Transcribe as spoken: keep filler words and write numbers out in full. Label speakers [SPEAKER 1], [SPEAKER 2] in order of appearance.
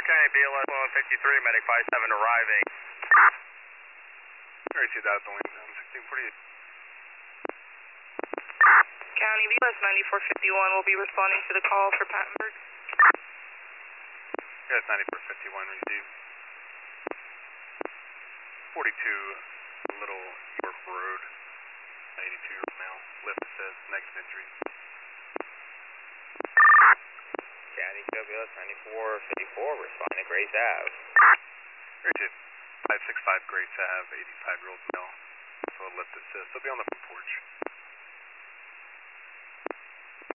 [SPEAKER 1] County, B L S one fifty-three, medic five seven arriving.
[SPEAKER 2] Already see that, Boeing sixteen forty-eight.
[SPEAKER 3] County, B L S ninety-four fifty-one will be responding to the call for Pattenberg.
[SPEAKER 2] Yes, ninety-four fifty-one received. forty-two, Little York Road, eighty-two male, lift says negative injury.
[SPEAKER 4] County, B L S ninety-four fifty-four, responding to Grace Ave.
[SPEAKER 2] Great, five six five Grace Ave, eighty-five year old male, so a lift assist. They'll be on the front porch.